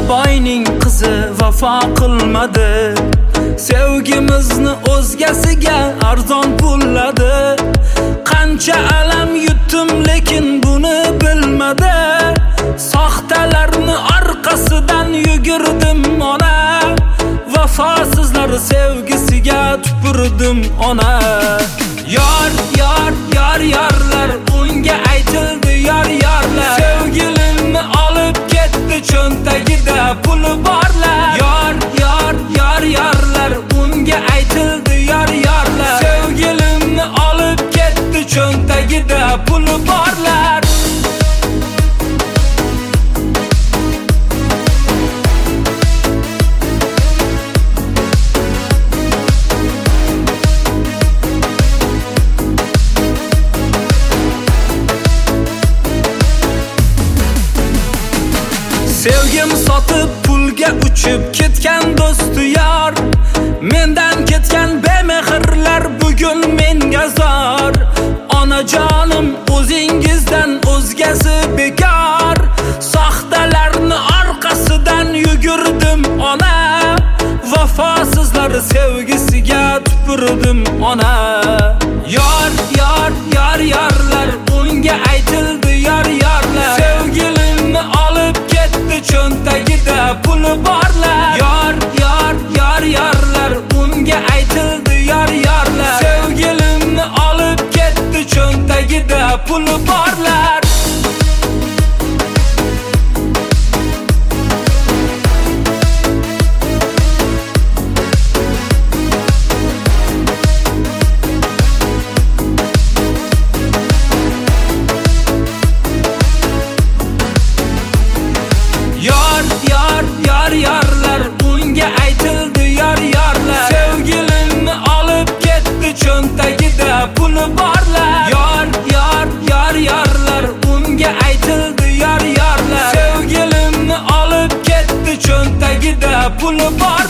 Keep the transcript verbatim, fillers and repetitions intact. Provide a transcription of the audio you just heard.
boyning qizi vafo qilmadi. Sevgimizni o'zgasiga arzon pulladi. Qancha alam yutdim lekin buni bilmadi. Soxtalarni orqasidan yugurdim ona. Vafosizlar sevgisiga tupurdim ona. Yor yor yor yorlar unga aytildi yor yorlar. Sevgilimni olib ketdi cho'ntagida puli borlar. Yor yor yor yorlar unga aytildi yor yorlar. Sevgilimni olib ketdi cho'ntagida puli borlar. Sevgim sotib pulga uchib ketgan do'sti yor. Mendan ketgan bemehrlar bugun menga zor. Onajonim o'zingizdan o'zgasi bekor. Soxtalarni orqasidan yugurdim ona. Vafosizlar sevgisiga tupurdim ona. Yor yor yor yorlar unga aytildi yor yorlar. Sevgilimni olib ketdi cho'ntagida puli borlar. Yor yor yor yorlar unga aytildi yor yorlar. Sevgilimni olib ketdi cho'ntagida puli borlar. Yor yor yor yorlar unga aytildi yor yorlar. Sevgilimni olib ketdi cho'ntagida puli borlar. Yor yor yor yorlar unga aytildi yor yorlar. Sevgilimni olib ketdi cho'ntagida puli borlar.